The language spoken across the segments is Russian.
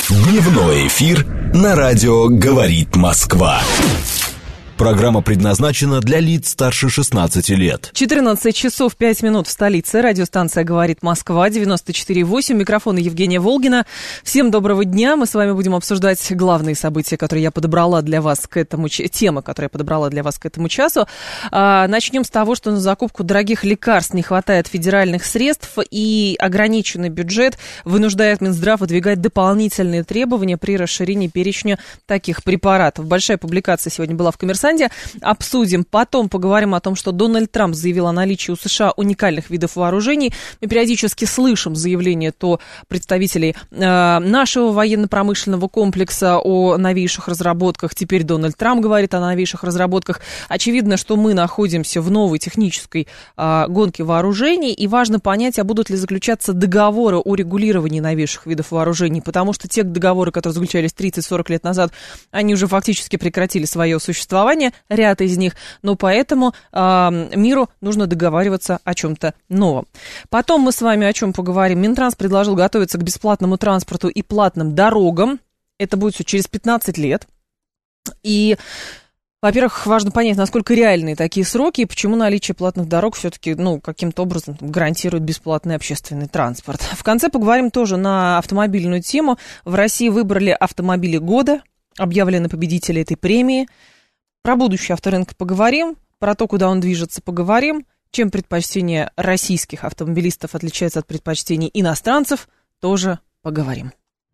Дневной эфир на радио «Говорит Москва». Программа предназначена для лиц старше 16 лет. 14 часов 5 минут в столице. Радиостанция «Говорит Москва», 94,8. Микрофон Евгения Волгина. Всем доброго дня. Мы с вами будем обсуждать главные события, которые я подобрала для вас к этому... Темы, которые я подобрала для вас к этому часу. Начнем с того, что на закупку дорогих лекарств не хватает федеральных средств, и ограниченный бюджет вынуждает Минздрав выдвигать дополнительные требования при расширении перечня таких препаратов. Большая публикация сегодня была в «Коммерсанте». Обсудим. Потом поговорим о том, что Дональд Трамп заявил о наличии у США уникальных видов вооружений. Мы периодически слышим заявления то представителей нашего военно-промышленного комплекса о новейших разработках. Теперь Дональд Трамп говорит о новейших разработках. Очевидно, что мы находимся в новой технической гонке вооружений, и важно понять, а будут ли заключаться договоры о регулировании новейших видов вооружений, потому что те договоры, которые заключались 30-40 лет назад, они уже фактически прекратили свое существование, ряд из них, но поэтому миру нужно договариваться о чем-то новом. Потом мы с вами о чем поговорим. Минтранс предложил готовиться к бесплатному транспорту и платным дорогам. Это будет все через 15 лет. И, во-первых, важно понять, насколько реальные такие сроки и почему наличие платных дорог все-таки, каким-то образом гарантирует бесплатный общественный транспорт. В конце поговорим тоже на автомобильную тему. В России выбрали автомобили года, объявлены победители этой премии. Про будущее авторынка поговорим, про то, куда он движется, поговорим. Чем предпочтение российских автомобилистов отличается от предпочтений иностранцев, тоже поговорим.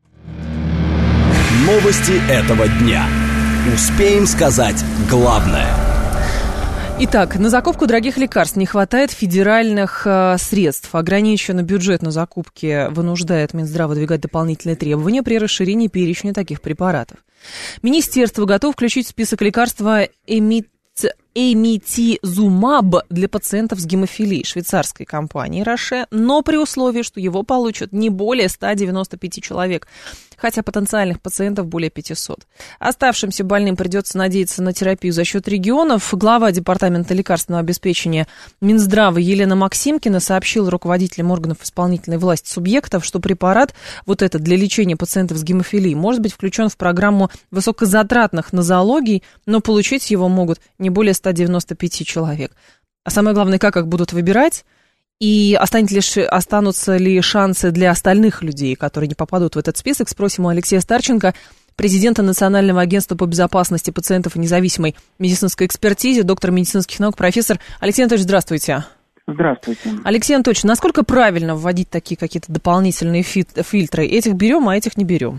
Новости этого дня. Успеем сказать главное. Итак, на закупку дорогих лекарств не хватает федеральных средств. Ограниченный бюджет на закупки вынуждает Минздрав выдвигать дополнительные требования при расширении перечня таких препаратов. Министерство готово включить в список лекарства эмитизумаб для пациентов с гемофилией швейцарской компании Роше, но при условии, что его получат не более 195 человек, хотя потенциальных пациентов более 500. Оставшимся больным придется надеяться на терапию за счет регионов. Глава Департамента лекарственного обеспечения Минздрава Елена Максимкина сообщила руководителям органов исполнительной власти субъектов, что препарат, вот этот для лечения пациентов с гемофилией, может быть включен в программу высокозатратных нозологий, но получить его могут не более 195 человек. А самое главное, как их будут выбирать? И останутся ли шансы для остальных людей, которые не попадут в этот список, спросим у Алексея Старченко, президента Национального агентства по безопасности пациентов и независимой медицинской экспертизе, доктор медицинских наук, профессор. Алексей Анатольевич, здравствуйте. Здравствуйте. Алексей Анатольевич, насколько правильно вводить такие какие-то дополнительные фильтры? Этих берем, а этих не берем?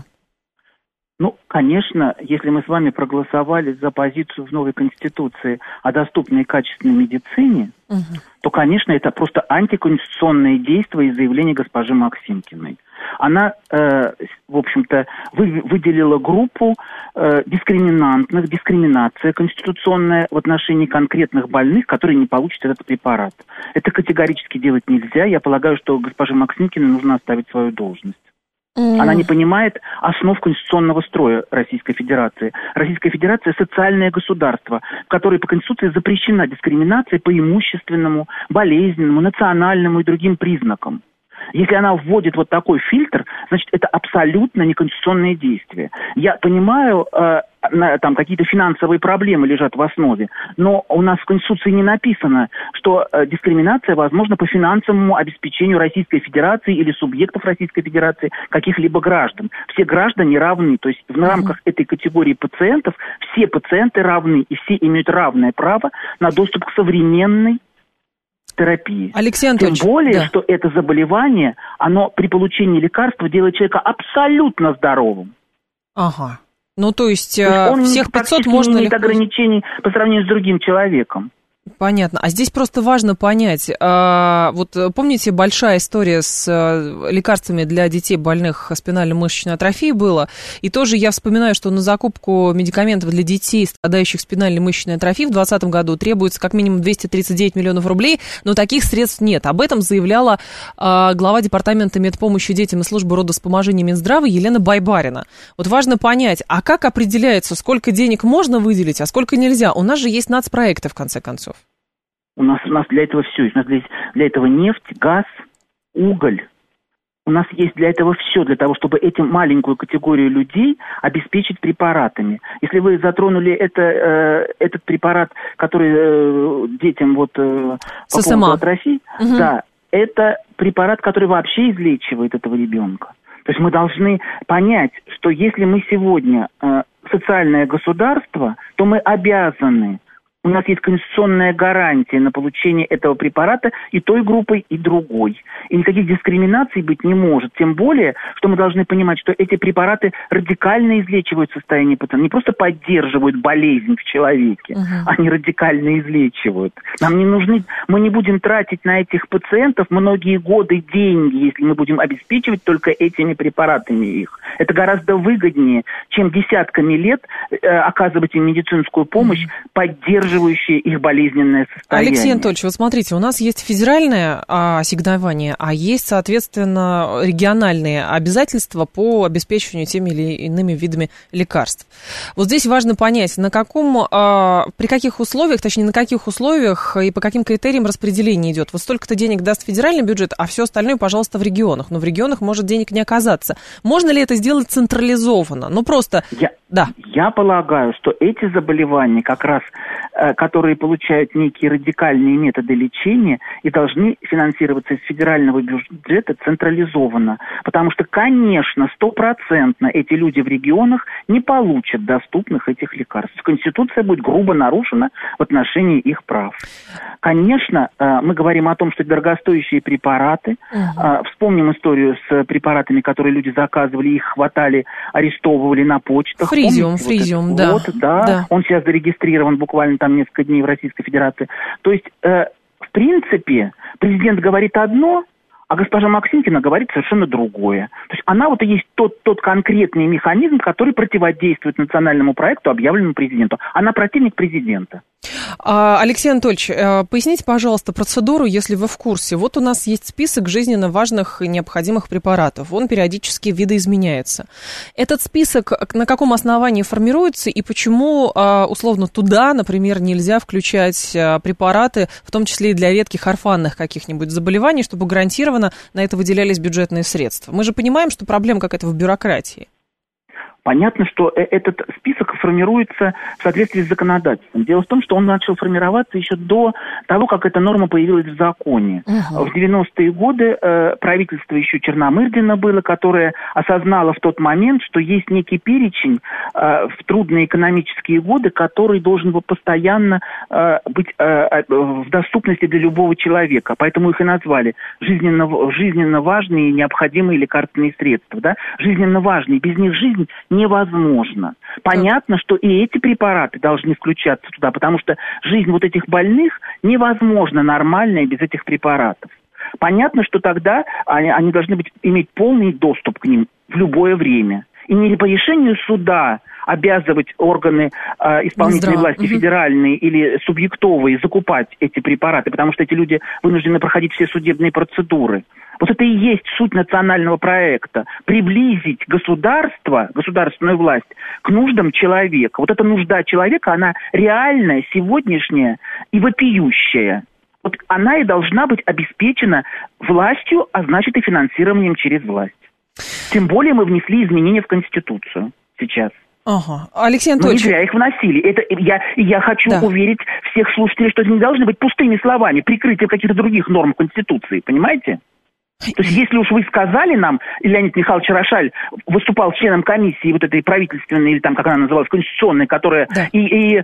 Конечно, если мы с вами проголосовали за позицию в новой Конституции о доступной и качественной медицине, то, конечно, это просто антиконституционное действие и заявление госпожи Максимкиной. Она, в общем-то, выделила группу дискриминантных, дискриминация конституционная в отношении конкретных больных, которые не получат этот препарат. Это категорически делать нельзя. Я полагаю, что госпоже Максимкиной нужно оставить свою должность. Она не понимает основ конституционного строя Российской Федерации. Российская Федерация – социальное государство, в которой по Конституции запрещена дискриминация по имущественному, болезненному, национальному и другим признакам. Если она вводит вот такой фильтр, значит, это абсолютно неконституционное действие. Я понимаю, там какие-то финансовые проблемы лежат в основе, но у нас в Конституции не написано, что дискриминация возможна по финансовому обеспечению Российской Федерации или субъектов Российской Федерации, каких-либо граждан. Все граждане равны, то есть в рамках этой категории пациентов все пациенты равны, и все имеют равное право на доступ к современной терапии. Алексей Анатольевич, тем более, что это заболевание, оно при получении лекарства делает человека абсолютно здоровым. Ага. То есть он всех 500 можно не имеет ограничений по сравнению с другим человеком. Понятно. А здесь просто важно понять, вот помните, большая история с лекарствами для детей, больных спинально-мышечной атрофией была, и тоже я вспоминаю, что на закупку медикаментов для детей, страдающих спинальной мышечной атрофией в 2020 году требуется как минимум 239 миллионов рублей, но таких средств нет. Об этом заявляла глава Департамента медпомощи детям и службы родовспоможения Минздрава Елена Байбарина. Вот важно понять, а как определяется, сколько денег можно выделить, а сколько нельзя? У нас же есть нацпроекты, в конце концов. У нас для этого все. У нас для этого нефть, газ, уголь, У нас есть для этого все, для того, чтобы эту маленькую категорию людей обеспечить препаратами. Если вы затронули этот препарат, который детям по поводу от России, да, это препарат, который вообще излечивает этого ребенка. То есть мы должны понять, что если мы сегодня социальное государство, то мы обязаны. У нас есть конституционная гарантия на получение этого препарата и той группой, и другой. И никаких дискриминаций быть не может. Тем более, что мы должны понимать, что эти препараты радикально излечивают состояние пациента. Не просто поддерживают болезнь в человеке, они радикально излечивают. Нам не нужны, мы не будем тратить на этих пациентов многие годы деньги, если мы будем обеспечивать только этими препаратами их. Это гораздо выгоднее, чем десятками лет оказывать им медицинскую помощь, поддерживающие их болезненное состояние. Алексей Анатольевич, вот смотрите, у нас есть федеральное ассигнование, а есть, соответственно, региональные обязательства по обеспечиванию теми или иными видами лекарств. Вот здесь важно понять, при каких условиях, точнее, на каких условиях и по каким критериям распределение идет. Вот столько-то денег даст федеральный бюджет, а все остальное, пожалуйста, в регионах. Но в регионах может денег не оказаться. Можно ли это сделать централизованно? Ну, просто... Я полагаю, что эти заболевания, как раз, которые получают некие радикальные методы лечения, и должны финансироваться из федерального бюджета централизованно. Потому что, конечно, 100% эти люди в регионах не получат доступных этих лекарств. Конституция будет грубо нарушена в отношении их прав. Конечно, мы говорим о том, что дорогостоящие препараты. Вспомним историю с препаратами, которые люди заказывали, их хватали, арестовывали на почтах. Фризиум, да. Да. Он сейчас зарегистрирован буквально там несколько дней в Российской Федерации. То есть, в принципе, президент говорит одно, а госпожа Максимкина говорит совершенно другое. То есть она и есть тот конкретный механизм, который противодействует национальному проекту, объявленному президенту. Она противник президента. Алексей Анатольевич, поясните, пожалуйста, процедуру, если вы в курсе. Вот у нас есть список жизненно важных и необходимых препаратов. Он периодически видоизменяется. Этот список на каком основании формируется и почему, условно, туда, например, нельзя включать препараты, в том числе и для редких орфанных каких-нибудь заболеваний, чтобы гарантированно на это выделялись бюджетные средства? Мы же понимаем, что проблема какая-то в бюрократии. Понятно, что этот список формируется в соответствии с законодательством. Дело в том, что он начал формироваться еще до того, как эта норма появилась в законе. В 90-е годы правительство еще Черномырдина было, которое осознало в тот момент, что есть некий перечень в трудные экономические годы, который должен был постоянно быть в доступности для любого человека. Поэтому их и назвали жизненно важные и необходимые лекарственные средства. Да? Жизненно важные. Без них жизнь невозможно. Понятно, что и эти препараты должны включаться туда, потому что жизнь этих больных невозможна нормальная без этих препаратов. Понятно, что тогда они должны иметь полный доступ к ним в любое время. И не по решению суда обязывать органы исполнительной власти, федеральные или субъектовые, закупать эти препараты, потому что эти люди вынуждены проходить все судебные процедуры. Вот это и есть суть национального проекта. Приблизить государственную власть к нуждам человека. Вот эта нужда человека, она реальная, сегодняшняя и вопиющая. Вот она и должна быть обеспечена властью, а значит и финансированием через власть. Тем более мы внесли изменения в Конституцию сейчас. Алексей Анатольевич. Мы не зря их вносили. Я хочу уверить всех слушателей, что это не должны быть пустыми словами, прикрытием каких-то других норм Конституции, понимаете? То есть, если уж вы сказали нам, Леонид Михайлович Рошаль выступал членом комиссии этой правительственной, или там, как она называлась, конституционной, которая, и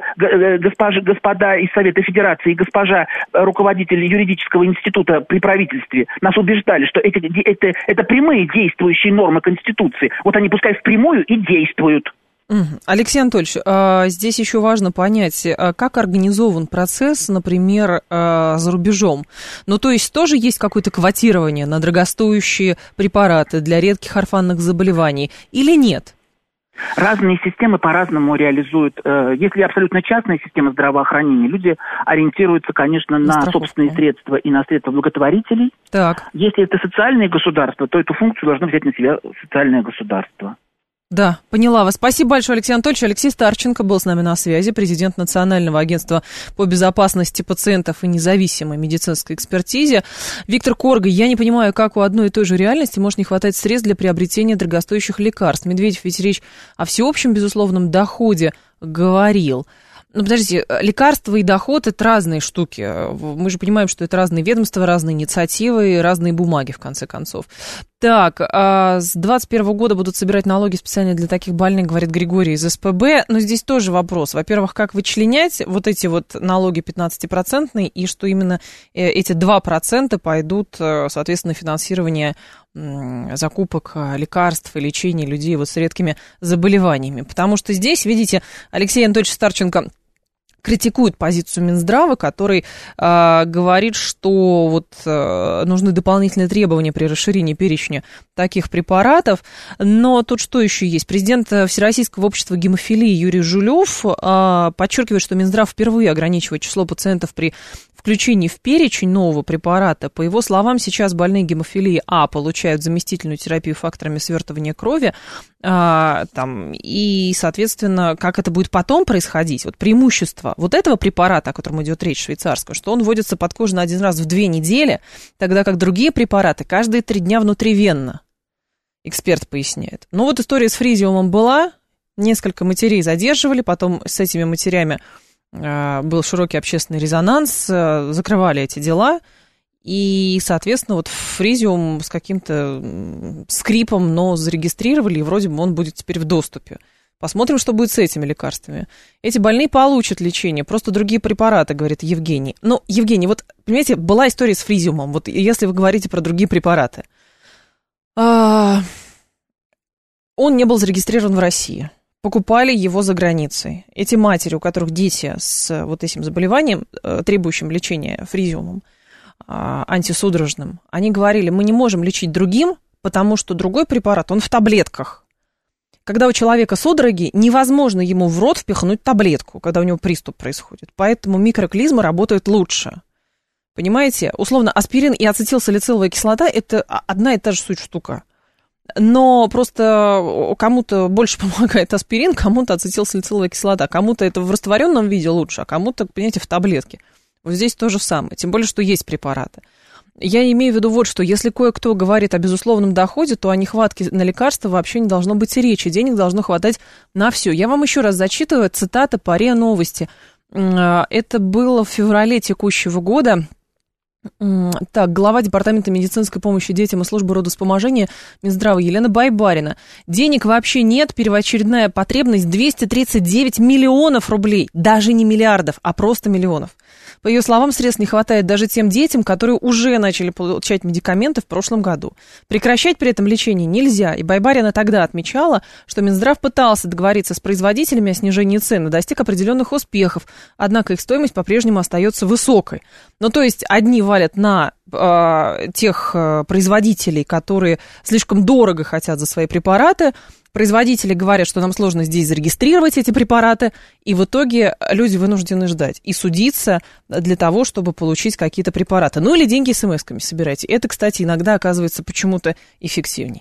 господа из Совета Федерации, и госпожа руководитель юридического института при правительстве нас убеждали, что это прямые действующие нормы Конституции. Вот они пускай впрямую и действуют. Алексей Анатольевич, здесь еще важно понять, как организован процесс, например, за рубежом. То есть тоже есть какое-то квотирование на дорогостоящие препараты для редких орфанных заболеваний или нет? Разные системы по-разному реализуют. Если абсолютно частная система здравоохранения, люди ориентируются, конечно, на собственные средства и на средства благотворителей. Так. Если это социальное государство, то эту функцию должно взять на себя социальное государство. Да, поняла вас. Спасибо большое, Алексей Анатольевич. Алексей Старченко был с нами на связи, президент Национального агентства по безопасности пациентов и независимой медицинской экспертизе. Виктор Корга, я не понимаю, как у одной и той же реальности может не хватать средств для приобретения дорогостоящих лекарств. Медведев ведь речь о всеобщем безусловном доходе говорил. Ну, подождите, лекарства и доход – это разные штуки. Мы же понимаем, что это разные ведомства, разные инициативы, разные бумаги, в конце концов. Так, с 2021 года будут собирать налоги специально для таких больных, говорит Григорий из СПБ. Но здесь тоже вопрос. Во-первых, как вычленять вот эти вот налоги 15%, и что именно эти 2% пойдут, соответственно, на финансирование закупок лекарств и лечения людей вот с редкими заболеваниями. Потому что здесь, видите, Алексей Анатольевич Старченко критикует позицию Минздрава, который говорит, что вот нужны дополнительные требования при расширении перечня таких препаратов. Но тут что еще есть? Президент Всероссийского общества гемофилии Юрий Жулев подчеркивает, что Минздрав впервые ограничивает число пациентов при включении в перечень нового препарата. По его словам, сейчас больные гемофилии получают заместительную терапию факторами свертывания крови, и, соответственно, как это будет потом происходить, вот преимущество вот этого препарата, о котором идет речь, швейцарского, что он вводится под кожу на 1 раз в 2 недели, тогда как другие препараты каждые 3 дня внутривенно, эксперт поясняет. Ну вот история с фризиумом была, несколько матерей задерживали, потом с этими матерями был широкий общественный резонанс, закрывали эти дела, и, соответственно, вот фризиум с каким-то скрипом, но зарегистрировали, и вроде бы он будет теперь в доступе. Посмотрим, что будет с этими лекарствами. Эти больные получат лечение, просто другие препараты, говорит Евгений. Ну, Евгений, вот, понимаете, была история с фризиумом, вот если вы говорите про другие препараты. Он не был зарегистрирован в России. Покупали его за границей. Эти матери, у которых дети с вот этим заболеванием, требующим лечения фризиумом, антисудорожным, они говорили, мы не можем лечить другим, потому что другой препарат, он в таблетках. Когда у человека судороги, невозможно ему в рот впихнуть таблетку, когда у него приступ происходит. Поэтому микроклизмы работают лучше. Понимаете? Условно, аспирин и ацетилсалициловая кислота – это одна и та же суть штука. Но просто кому-то больше помогает аспирин, кому-то ацетилсалициловая кислота, кому-то это в растворенном виде лучше, а кому-то, понимаете, в таблетке. Вот здесь то же самое, тем более, что есть препараты. Я имею в виду вот что, если кое-кто говорит о безусловном доходе, то о нехватке на лекарства вообще не должно быть и речи, денег должно хватать на все. Я вам еще раз зачитываю цитата по РИА Новости. Это было в феврале текущего года. Так, глава Департамента медицинской помощи детям и службы родовспоможения Минздрава Елена Байбарина. Денег вообще нет, первоочередная потребность 239 миллионов рублей. Даже не миллиардов, а просто миллионов. По ее словам, средств не хватает даже тем детям, которые уже начали получать медикаменты в прошлом году. Прекращать при этом лечение нельзя. И Байбарина тогда отмечала, что Минздрав пытался договориться с производителями о снижении цен и достиг определенных успехов, однако их стоимость по-прежнему остается высокой. Ну, то есть одни валят на тех производителей, которые слишком дорого хотят за свои препараты. Производители говорят, что нам сложно здесь зарегистрировать эти препараты, и в итоге люди вынуждены ждать и судиться для того, чтобы получить какие-то препараты. Ну или деньги смс-ками собирайте. Это, кстати, иногда оказывается почему-то эффективней.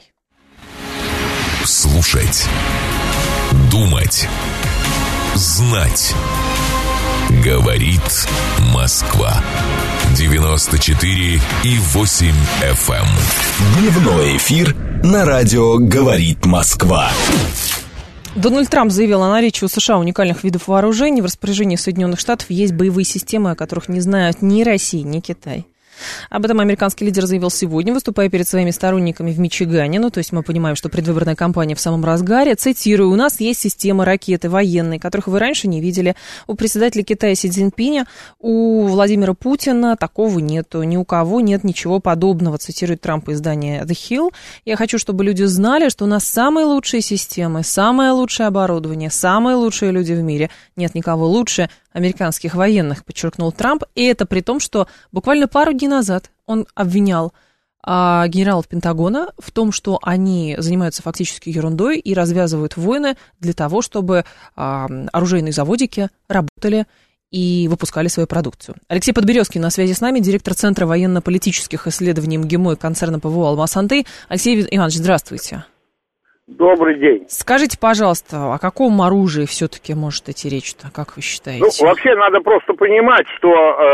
Слушать, думать, знать. Говорит Москва. 94,8 FM. Дневной эфир на радио «Говорит Москва». Дональд Трамп заявил о наличии у США уникальных видов вооружений. В распоряжении Соединенных Штатов есть боевые системы, о которых не знают ни Россия, ни Китай. Об этом американский лидер заявил сегодня, выступая перед своими сторонниками в Мичигане. Ну, то есть мы понимаем, что предвыборная кампания в самом разгаре. Цитирую, у нас есть системы ракеты военные, которых вы раньше не видели. У председателя Китая Си Цзиньпиня, у Владимира Путина такого нету. Ни у кого нет ничего подобного, цитирует Трамп издание The Hill. Я хочу, чтобы люди знали, что у нас самые лучшие системы, самое лучшее оборудование, самые лучшие люди в мире. Нет никого лучше американских военных, подчеркнул Трамп. И это при том, что буквально пару дней назад он обвинял генералов Пентагона в том, что они занимаются фактически ерундой и развязывают войны для того, чтобы оружейные заводики работали и выпускали свою продукцию. Алексей Подберезкин на связи с нами, директор Центра военно-политических исследований МГИМО и концерна ПВО «Алмаз-Антей». Алексей Иванович, здравствуйте. Добрый день. Скажите, пожалуйста, о каком оружии все-таки может идти речь-то, как вы считаете? Ну, вообще надо просто понимать, что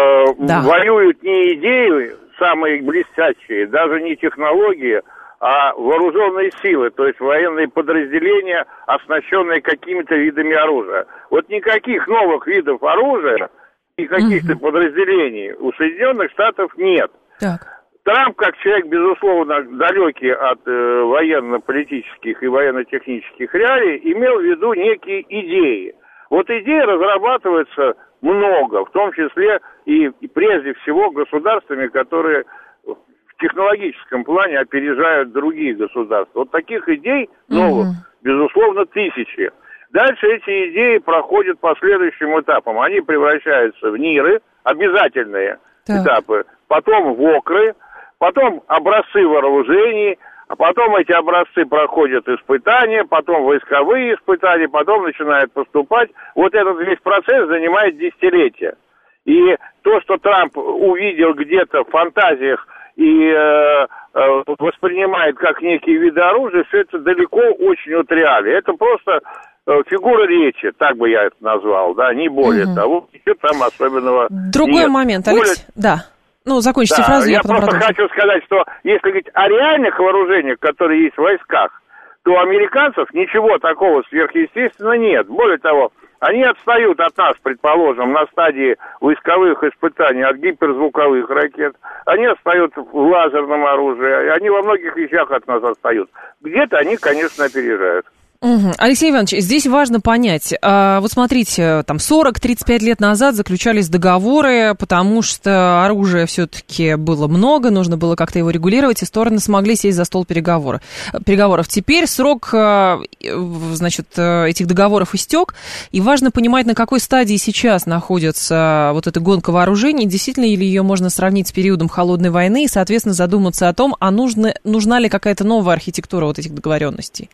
воюют не идеи самые блестящие, даже не технологии, а вооруженные силы, то есть военные подразделения, оснащенные какими-то видами оружия. Вот никаких новых видов оружия и каких-то подразделений у Соединенных Штатов нет. Так. Трамп, как человек, безусловно, далекий от военно-политических и военно-технических реалий, имел в виду некие идеи. Вот идеи разрабатываются много, в том числе и прежде всего государствами, которые в технологическом плане опережают другие государства. Вот таких идей новых, безусловно, тысячи. Дальше эти идеи проходят по следующим этапам. Они превращаются в НИРы, обязательные этапы, потом в ОКРы, потом образцы вооружений, а потом эти образцы проходят испытания, потом войсковые испытания, потом начинают поступать. Вот этот весь процесс занимает десятилетия. И то, что Трамп увидел где-то в фантазиях и воспринимает как некие виды оружия, все это далеко очень от реалии. Это просто фигура речи, так бы я это назвал, да, не более того. Ничего там особенного Другой нет. момент, Алексей, да. Ну, закончите фразу, я потом просто продолжу. хочу сказать, что если говорить о реальных вооружениях, которые есть в войсках, то у американцев ничего такого сверхъестественного нет. Более того, они отстают от нас, предположим, на стадии войсковых испытаний от гиперзвуковых ракет. Они отстают в лазерном оружии. Они во многих вещах от нас отстают. Где-то они, конечно, опережают. Алексей Иванович, здесь важно понять, вот смотрите, там 40-35 лет назад заключались договоры, потому что оружия все-таки было много, нужно было как-то его регулировать, и стороны смогли сесть за стол переговоров. Теперь срок, значит, этих договоров истек, и важно понимать, на какой стадии сейчас находится вот эта гонка вооружений, действительно ли ее можно сравнить с периодом холодной войны, и, соответственно, задуматься о том, а нужна ли какая-то новая архитектура вот этих договоренностей.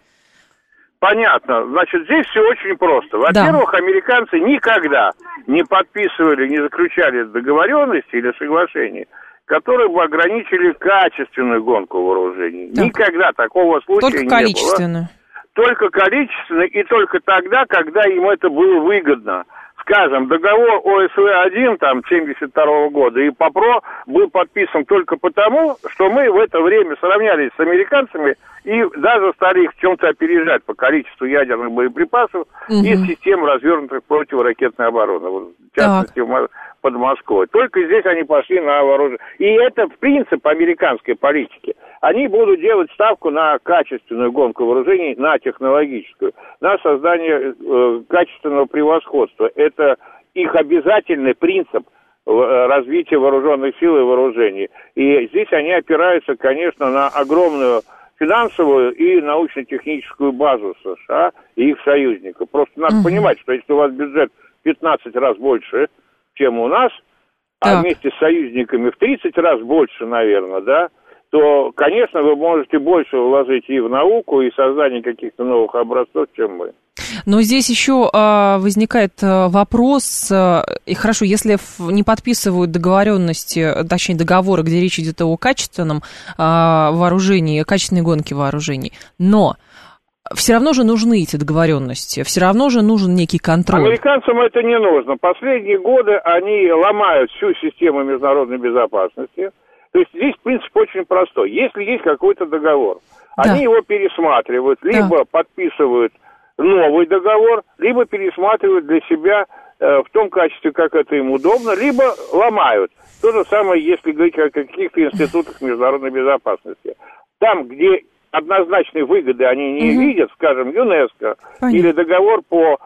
Понятно. Значит, здесь все очень просто. Во-первых, американцы никогда не подписывали, не заключали договоренности или соглашения, которые бы ограничили качественную гонку вооружений. Так. Никогда такого случая не было. Только количественную. Только количественную и только тогда, когда им это было выгодно. Скажем, договор ОСВ-1, там, 72 года и ПОПРО был подписан только потому, что мы в это время сравнялись с американцами и даже стали их в чем-то опережать по количеству ядерных боеприпасов и систем развернутых противоракетной обороны, вот, в частности, под Москвой. Только здесь они пошли на вооружение. И это, в принципе, американской политики. Они будут делать ставку на качественную гонку вооружений, на технологическую, на создание качественного превосходства. Это их обязательный принцип развития вооруженных сил и вооружений. И здесь они опираются, конечно, на огромную финансовую и научно-техническую базу США и их союзников. Просто надо понимать, что если у вас бюджет в 15 раз больше, чем у нас, а вместе с союзниками в 30 раз больше, наверное, да, то, конечно, вы можете больше вложить и в науку, и в создание каких-то новых образцов, чем мы. Но здесь еще возникает вопрос, и хорошо, если не подписывают договоренности, точнее договоры, где речь идет о качественном вооружении, качественной гонке вооружений, но все равно же нужны эти договоренности, все равно же нужен некий контроль. Американцам это не нужно. Последние годы они ломают всю систему международной безопасности. То есть здесь принцип очень простой. Если есть какой-то договор, они его пересматривают, либо подписывают новый договор, либо пересматривают для себя в том качестве, как это им удобно, либо ломают. То же самое, если говорить о каких-то институтах международной безопасности. Там, где однозначной выгоды они не видят, скажем, ЮНЕСКО, или договор по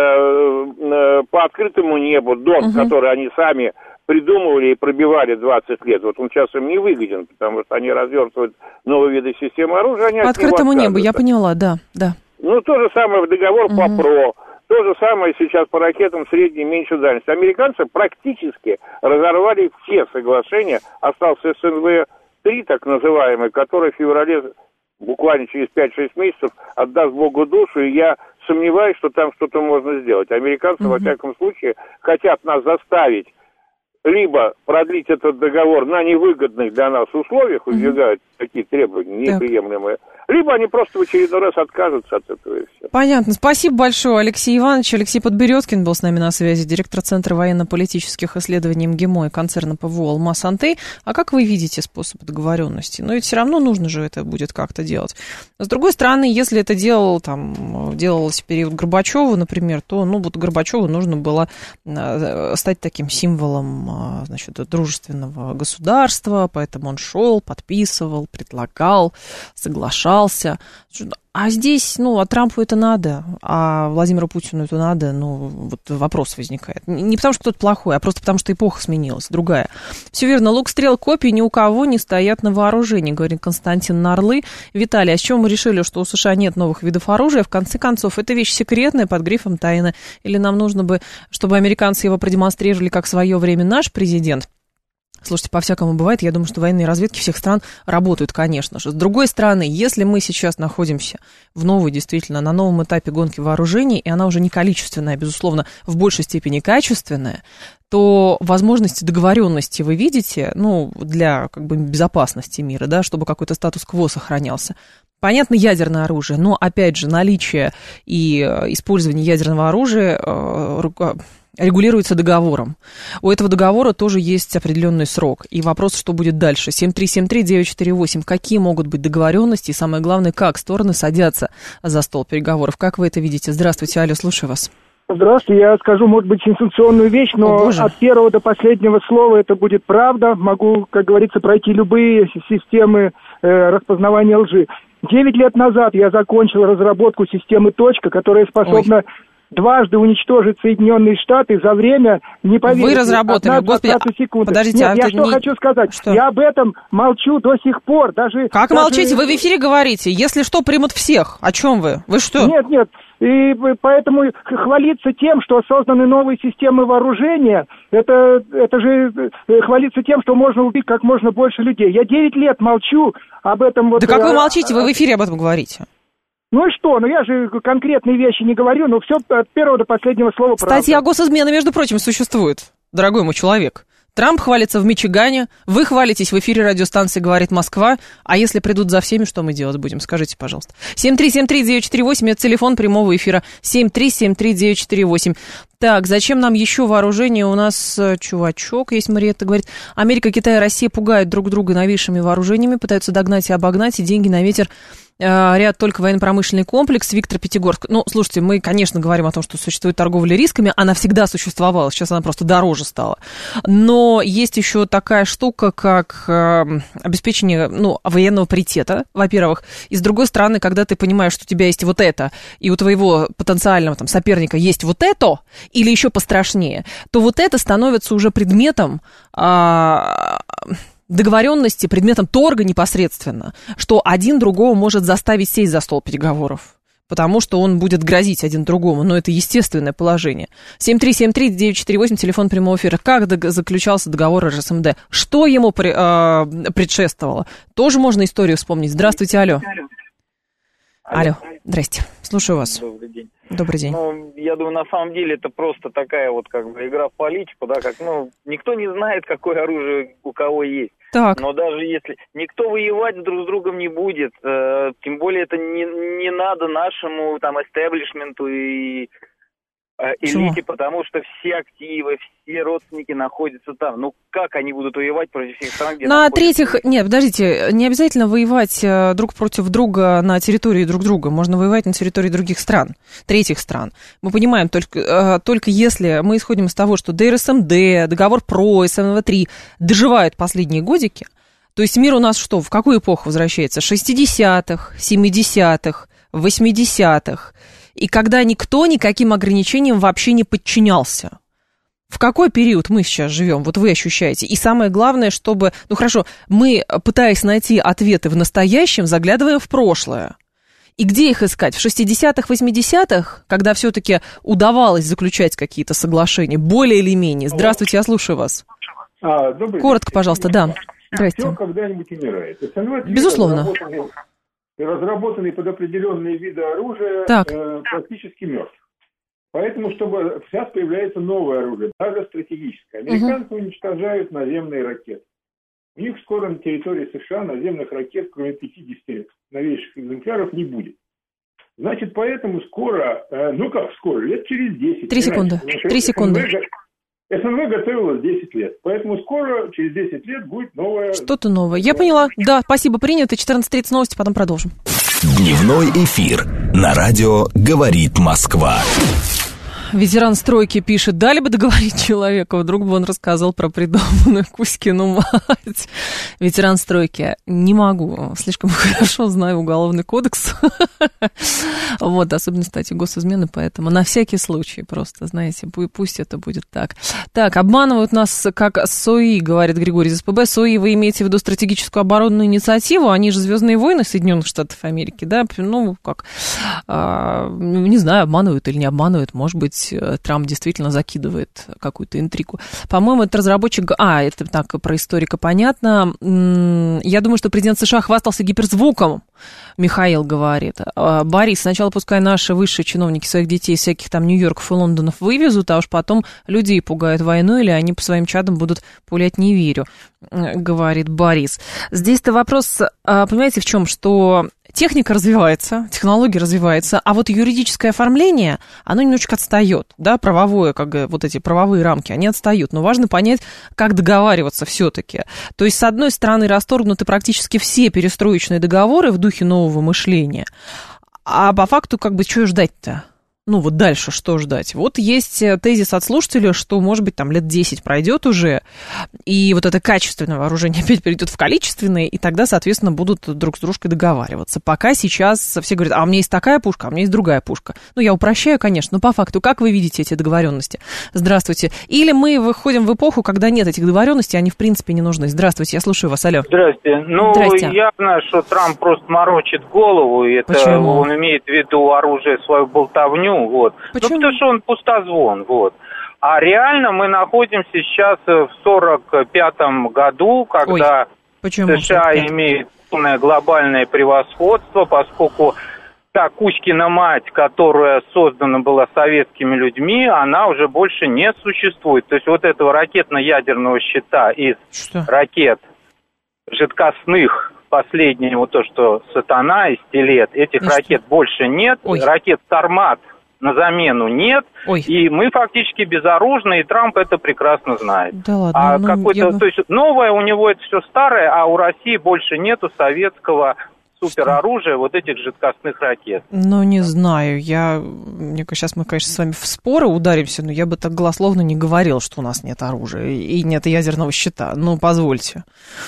открытому небу, ДОН, который они сами придумывали и пробивали 20 лет. Вот он сейчас им не выгоден, потому что они развертывают новые виды системы оружия. По открытому небу, я поняла, да. Ну, то же самое в договор по ПРО, то же самое сейчас по ракетам средней и меньшей дальности. Американцы практически разорвали все соглашения. Остался СНВ-3, так называемый, который в феврале, буквально через 5-6 месяцев, отдаст Богу душу, и я сомневаюсь, что там что-то можно сделать. Американцы, во всяком случае, хотят нас заставить либо продлить этот договор на невыгодных для нас условиях, выдвигают такие требования неприемлемые, либо они просто в очередной раз откажутся от этого и все. Понятно. Спасибо большое, Алексей Иванович. Алексей Подберезкин был с нами на связи, директор Центра военно-политических исследований МГИМО и концерна ПВО «Алмаз-Антей». А как вы видите способ договоренности? Но ведь все равно нужно же это будет как-то делать. С другой стороны, если это делалось в период Горбачева, например, то, вот Горбачеву нужно было стать таким символом, значит, дружественного государства, поэтому он шел, подписывал, предлагал, соглашался. А здесь, а Трампу это надо, а Владимиру Путину это надо, вот вопрос возникает. Не потому, что кто-то плохой, а просто потому, что эпоха сменилась, другая. Все верно, лук, стрел, копий ни у кого не стоят на вооружении, говорит Константин Нарлы. Виталий, а с чего мы решили, что у США нет новых видов оружия? В конце концов, это вещь секретная под грифом тайны. Или нам нужно бы, чтобы американцы его продемонстрировали, как в свое время наш президент? Слушайте, по-всякому бывает. Я думаю, что военные разведки всех стран работают, конечно же. С другой стороны, если мы сейчас находимся на новом этапе гонки вооружений, и она уже не количественная, безусловно, в большей степени качественная, то возможности договоренности вы видите, для безопасности мира, да, чтобы какой-то статус-кво сохранялся. Понятно, ядерное оружие, но, опять же, наличие и использование ядерного оружия регулируется договором. У этого договора тоже есть определенный срок. И вопрос, что будет дальше. 7373948. Какие могут быть договоренности? И самое главное, как стороны садятся за стол переговоров? Как вы это видите? Здравствуйте, алло, слушаю вас. Здравствуйте, я скажу, может быть, сенсационную вещь, но от первого до последнего слова это будет правда. Могу, как говорится, пройти любые системы распознавания лжи. 9 лет назад я закончил разработку системы «Точка», которая способна дважды уничтожить Соединенные Штаты за время, не поверите, вы разработали, господи, секунд. Подождите, Нет, я хочу сказать, что? Я об этом молчу до сих пор. Как молчите? Вы в эфире говорите, если что, примут всех. О чем вы? Вы что? Нет. И поэтому хвалиться тем, что созданы новые системы вооружения, это же хвалиться тем, что можно убить как можно больше людей. Я 9 лет молчу об этом. Да как вы молчите? Вы в эфире об этом говорите. Ну и что? Я же конкретные вещи не говорю, но все от первого до последнего слова правда. Статья госизмены, между прочим, существует, дорогой мой человек. Трамп хвалится в Мичигане, вы хвалитесь в эфире радиостанции «Говорит Москва», а если придут за всеми, что мы делать будем? Скажите, пожалуйста. 7373948, это телефон прямого эфира, 7373948. Так, зачем нам еще вооружение? У нас чувачок есть, Мариетта говорит, Америка, Китай и Россия пугают друг друга новейшими вооружениями, пытаются догнать и обогнать, и деньги на ветер. Ряд только военно-промышленный комплекс, Виктор Пятигорск. Слушайте, мы, конечно, говорим о том, что существует торговля рисками, она всегда существовала, сейчас она просто дороже стала. Но есть еще такая штука, как обеспечение, военного паритета, во-первых, и с другой стороны, когда ты понимаешь, что у тебя есть вот это, и у твоего потенциального соперника есть вот это, или еще пострашнее, то вот это становится уже предметом договоренности, предметом торга непосредственно, что один другого может заставить сесть за стол переговоров, потому что он будет грозить один другому, но это естественное положение. 7373948, телефон прямого эфира. Как заключался договор РСМД? Что ему предшествовало? Тоже можно историю вспомнить. Здравствуйте, алло. Алло, здрасте, слушаю вас. Добрый день. Добрый день. Я думаю, на самом деле это просто такая игра в политику, да, никто не знает, какое оружие у кого есть. Так. Но даже если никто воевать друг с другом не будет, тем более это не надо нашему эстеблишменту и элите, потому что все активы, все родственники находятся там. Как они будут воевать против всех стран, где находятся? Нет, подождите, не обязательно воевать друг против друга на территории друг друга. Можно воевать на территории других стран, третьих стран. Мы понимаем, только если мы исходим из того, что ДРСМД, договор ПРО, СМВ-3 доживают последние годики, то есть мир у нас что, в какую эпоху возвращается? 60-х, 70-х, 80-х. И когда никто никаким ограничениям вообще не подчинялся. В какой период мы сейчас живем? Вот вы ощущаете. И самое главное, чтобы... мы, пытаясь найти ответы в настоящем, заглядываем в прошлое. И где их искать? В 60-х, 80-х, когда все-таки удавалось заключать какие-то соглашения, более или менее? Здравствуйте, я слушаю вас. Коротко, пожалуйста, да. Здрасте. Все когда-нибудь умирает. Безусловно. Разработанный под определенные виды оружия практически мертв. Поэтому, сейчас появляется новое оружие, даже стратегическое. Американцы уничтожают наземные ракеты. У них скоро на территории США наземных ракет, кроме 50 новейших экземпляров, не будет. Значит, поэтому скоро, лет через 10. 3 секунды. 3 секунды. СНВ готовилось 10 лет, поэтому скоро, через 10 лет, будет новое... Что-то новое. Я поняла. Да, спасибо, принято. 14:30 новости, потом продолжим. Дневной эфир на радио «Говорит Москва». Ветеран стройки пишет: дали бы договорить человека, вдруг бы он рассказал про придуманную Кузькину мать. Ветеран стройки: не могу, слишком хорошо знаю уголовный кодекс. Вот, особенно, кстати, госизмены, поэтому на всякий случай просто, знаете, пусть это будет так. Так, обманывают нас как СОИ, говорит Григорий из СПБ. СОИ, вы имеете в виду стратегическую оборонную инициативу? Они же «Звездные войны» Соединенных Штатов Америки, да? Ну, как, не знаю, обманывают или не обманывают, может быть, Трамп действительно закидывает какую-то интригу. По-моему, это разработчик... это так, про историка понятно. Я думаю, что президент США хвастался гиперзвуком, Михаил говорит. Борис, сначала пускай наши высшие чиновники своих детей из всяких там Нью-Йорков и Лондонов вывезут, а уж потом людей пугают войной, или они по своим чадам будут пулять, не верю, говорит Борис. Здесь-то вопрос, понимаете, в чем, что... Техника развивается, технология развивается, а вот юридическое оформление, оно немножечко отстает, да, правовое, как бы вот эти правовые рамки, они отстают, но важно понять, как договариваться все-таки. То есть, с одной стороны, расторгнуты практически все перестроечные договоры в духе нового мышления, а по факту, как бы, что ждать-то? Ну, вот дальше что ждать? Вот есть тезис от слушателя, что, может быть, там лет 10 пройдет уже, и вот это качественное вооружение опять перейдет в количественное, и тогда, соответственно, будут друг с дружкой договариваться. Пока сейчас все говорят: а у меня есть такая пушка, а у меня есть другая пушка. Ну, я упрощаю, конечно, но по факту, как вы видите эти договоренности? Здравствуйте. Или мы выходим в эпоху, когда нет этих договоренностей, они, в принципе, не нужны. Здравствуйте, я слушаю вас, алло. Здрасте. Ну, Здрасте. явно, что Трамп просто морочит голову, и это Почему? Он имеет в виду оружие, свою болтовню. Вот. Почему? Ну, потому что он пустозвон, вот. А реально мы находимся сейчас в 45-м году, когда США имеет полное глобальное превосходство, поскольку та Кузькина мать, которая создана была советскими людьми, она уже больше не существует. То есть вот этого ракетно-ядерного щита из ракет жидкостных, последнее вот то, что «Сатана» и «Стилет», этих ракет больше нет, ракет «Сармат» на замену нет, и мы фактически безоружны, и Трамп это прекрасно знает. Да ладно, то есть новое у него это все старое, а у России больше нету советского супероружия, вот этих жидкостных ракет. Ну, не знаю, сейчас мы, конечно, с вами в споры ударимся, но я бы так голословно не говорил, что у нас нет оружия и нет ядерного щита. Ну, позвольте.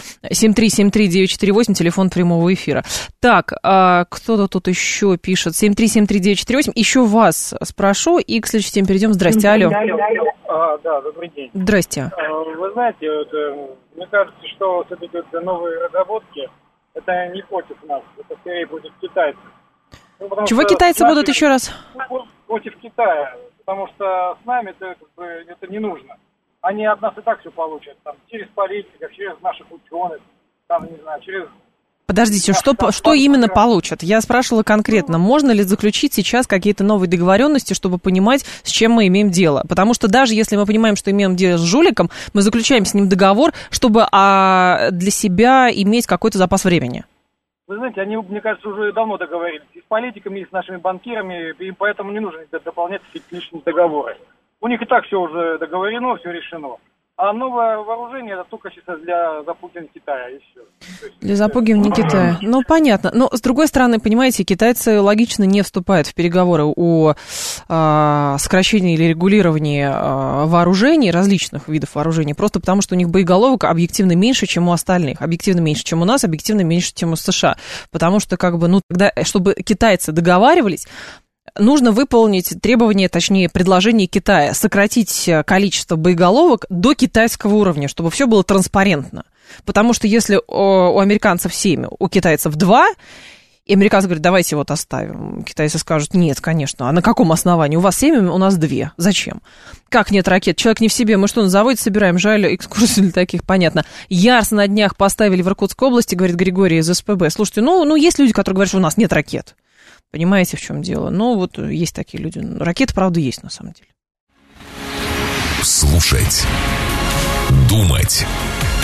7373948, телефон прямого эфира. Так, кто-то тут еще пишет. 7373948. Еще вас спрошу, и к следующей теме перейдем. Здрасте, алло. Да, добрый день. Здрасте. Вы знаете, мне кажется, что все-таки новые разработки это не против нас, это скорее против китайцев. Чего китайцы будут еще раз? Против Китая, потому что с нами это не нужно. Они от нас и так все получат, там, через политиков, через наших ученых, там, не знаю, через... Подождите, что именно получат? Я спрашивала конкретно, можно ли заключить сейчас какие-то новые договоренности, чтобы понимать, с чем мы имеем дело? Потому что даже если мы понимаем, что имеем дело с жуликом, мы заключаем с ним договор, чтобы для себя иметь какой-то запас времени. Вы знаете, они, мне кажется, уже давно договорились и с политиками, и с нашими банкирами, и поэтому не нужно дополнять какие-то лишние договоры. У них и так все уже договорено, все решено. А новое вооружение это только сейчас для запугивания Китая, и все. Для запугивания Китая. Ну, понятно. Но, с другой стороны, понимаете, китайцы логично не вступают в переговоры о сокращении или регулировании вооружений, различных видов вооружений, просто потому что у них боеголовок объективно меньше, чем у остальных. Объективно меньше, чем у нас, объективно меньше, чем у США. Потому что, тогда, чтобы китайцы договаривались, нужно выполнить требования, точнее, предложение Китая, сократить количество боеголовок до китайского уровня, чтобы все было транспарентно. Потому что если у американцев 7, у китайцев 2, и американцы говорят, давайте вот оставим. Китайцы скажут, нет, конечно. А на каком основании? У вас 7, у нас 2. Зачем? Как нет ракет? Человек не в себе. Мы что, на заводе собираем? Жаль, экскурсии для таких, понятно. Ярс на днях поставили в Иркутской области, говорит Григорий из СПБ. Слушайте, ну есть люди, которые говорят, что у нас нет ракет. Понимаете, в чем дело? Ну, вот есть такие люди. Ракеты, правда, есть на самом деле. Слушать. Думать.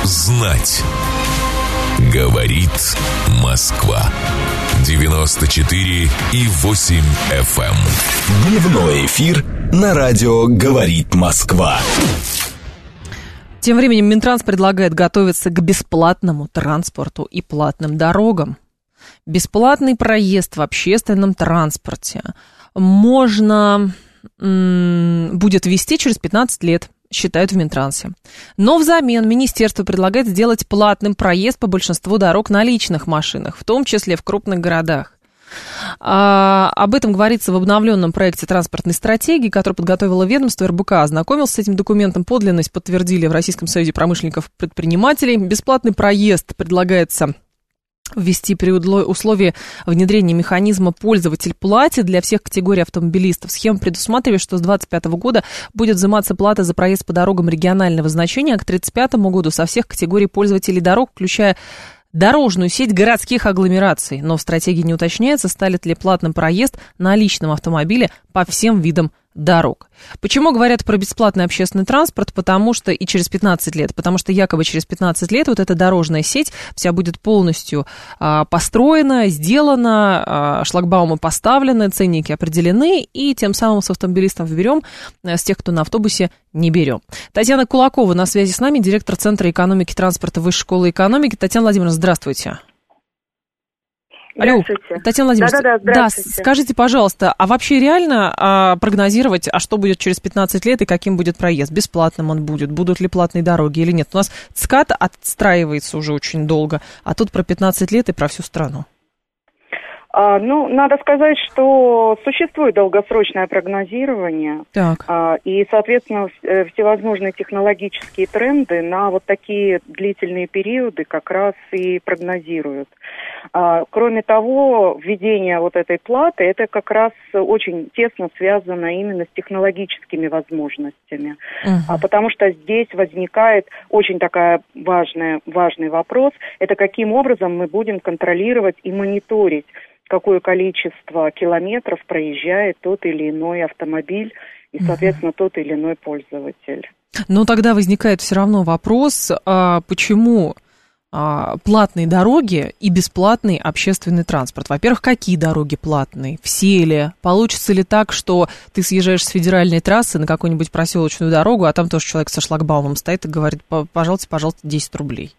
знать. Говорит Москва. 94,8 FM. Дневной эфир на радио «Говорит Москва». Тем временем Минтранс предлагает готовиться к бесплатному транспорту и платным дорогам. Бесплатный проезд в общественном транспорте можно будет ввести через 15 лет, считают в Минтрансе. Но взамен министерство предлагает сделать платным проезд по большинству дорог на личных машинах, в том числе в крупных городах. Об этом говорится в обновленном проекте транспортной стратегии, который подготовило ведомство. РБК ознакомился с этим документом. Подлинность подтвердили в Российском союзе промышленников-предпринимателей. Бесплатный проезд предлагается ввести при условии внедрения механизма «пользователь платит» для всех категорий автомобилистов. Схема предусматривает, что с 2025 года будет взиматься плата за проезд по дорогам регионального значения, а к 2035 году со всех категорий пользователей дорог, включая дорожную сеть городских агломераций. Но в стратегии не уточняется, станет ли платным проезд на личном автомобиле по всем видам дорог. Почему говорят про бесплатный общественный транспорт? Потому что и через 15 лет, потому что якобы через 15 лет вот эта дорожная сеть вся будет полностью построена, сделана, шлагбаумы поставлены, ценники определены, и тем самым с автомобилистов берем, с тех, кто на автобусе, не берем. Татьяна Кулакова на связи с нами, директор Центра экономики транспорта Высшей школы экономики. Татьяна Владимировна, здравствуйте. Алло, Татьяна Владимировна, да, скажите, пожалуйста, а вообще реально прогнозировать, что будет через 15 лет и каким будет проезд? Бесплатным он будет? Будут ли платные дороги или нет? У нас ЦКАД отстраивается уже очень долго, а тут про 15 лет и про всю страну. Надо сказать, что существует долгосрочное прогнозирование, и, соответственно, всевозможные технологические тренды на вот такие длительные периоды как раз и прогнозируют. Кроме того, введение вот этой платы, это как раз очень тесно связано именно с технологическими возможностями, потому что здесь возникает очень такой важный вопрос, это каким образом мы будем контролировать и мониторить, какое количество километров проезжает тот или иной автомобиль и, соответственно, тот или иной пользователь. Но тогда возникает все равно вопрос, почему платные дороги и бесплатный общественный транспорт? Во-первых, какие дороги платные? Все ли? Получится ли так, что ты съезжаешь с федеральной трассы на какую-нибудь проселочную дорогу, а там тоже человек со шлагбаумом стоит и говорит: пожалуйста, 10 рублей?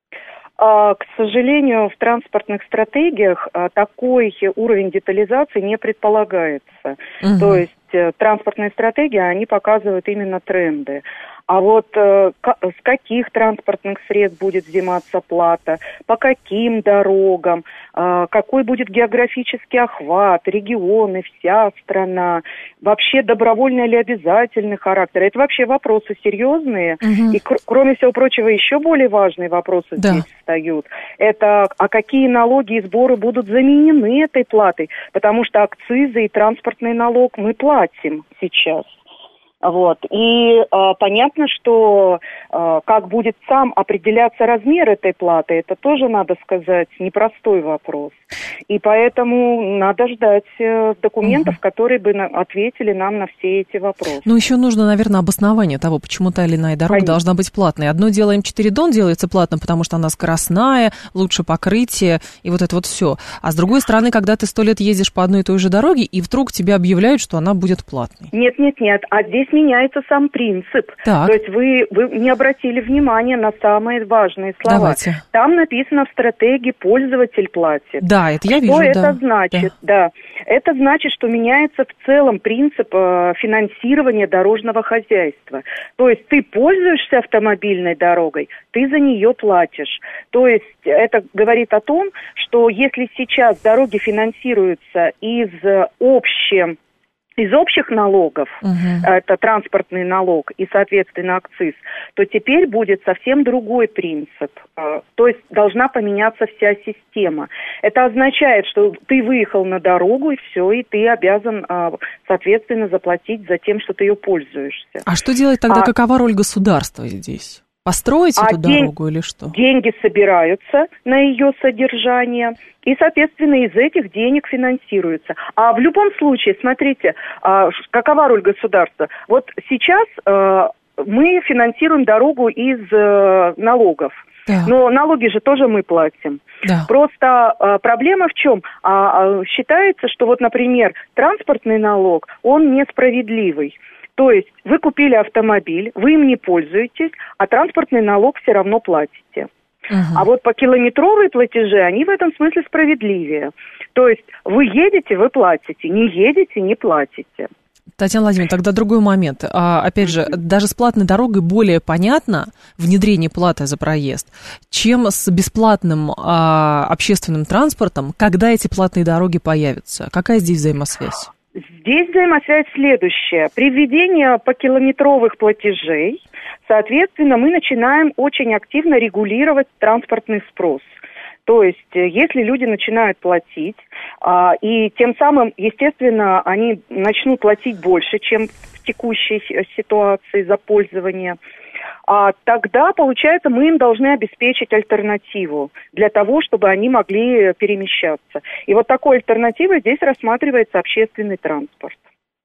К сожалению, в транспортных стратегиях такой уровень детализации не предполагается. То есть транспортные стратегии, они показывают именно тренды. А вот с каких транспортных средств будет взиматься плата, по каким дорогам, какой будет географический охват, регионы, вся страна, вообще добровольный или обязательный характер. Это вообще вопросы серьезные. И, кроме всего прочего, еще более важные вопросы здесь встают. Это какие налоги и сборы будут заменены этой платой, потому что акцизы и транспортный налог мы платим сейчас. Вот. И понятно, что как будет сам определяться размер этой платы, это тоже, надо сказать, непростой вопрос. И поэтому надо ждать документов, которые бы ответили нам на все эти вопросы. Ну, еще нужно, наверное, обоснование того, почему та или иная дорога должна быть платной. Одно дело, М4 Дон делается платным, потому что она скоростная, лучше покрытие, и вот это вот все. А с другой стороны, когда ты 100 лет ездишь по одной и той же дороге, и вдруг тебе объявляют, что она будет платной. Нет, а здесь меняется сам принцип. Так. То есть вы не обратили внимания на самые важные слова. Давайте. Там написано в стратегии «пользователь платит». Да, это я вижу, Что это значит? Да. Это значит, что меняется в целом принцип финансирования дорожного хозяйства. То есть ты пользуешься автомобильной дорогой, ты за нее платишь. То есть это говорит о том, что если сейчас дороги финансируются из общих налогов, это транспортный налог и, соответственно, акциз, то теперь будет совсем другой принцип. То есть должна поменяться вся система. Это означает, что ты выехал на дорогу, и все, и ты обязан, соответственно, заплатить за тем, что ты ее пользуешься. А что делать тогда, какова роль государства здесь? Построить эту дорогу или что? Деньги собираются на ее содержание, и, соответственно, из этих денег финансируется. А в любом случае, смотрите, какова роль государства? Вот сейчас мы финансируем дорогу из налогов. Да. Но налоги же тоже мы платим. Да. Просто проблема в чем? Считается, что вот, например, транспортный налог, он несправедливый. То есть вы купили автомобиль, вы им не пользуетесь, а транспортный налог все равно платите. А вот по километровые платежи, они в этом смысле справедливее. То есть вы едете, вы платите, не едете, не платите. Татьяна Владимировна, тогда другой момент. Опять же, даже с платной дорогой более понятно внедрение платы за проезд, чем с бесплатным общественным транспортом, когда эти платные дороги появятся. Какая здесь взаимосвязь? Здесь взаимосвязь следующая. При введении покилометровых платежей, соответственно, мы начинаем очень активно регулировать транспортный спрос. То есть, если люди начинают платить, и тем самым, естественно, они начнут платить больше, чем в текущей ситуации за пользование, тогда, получается, мы им должны обеспечить альтернативу для того, чтобы они могли перемещаться. И вот такой альтернативой здесь рассматривается общественный транспорт.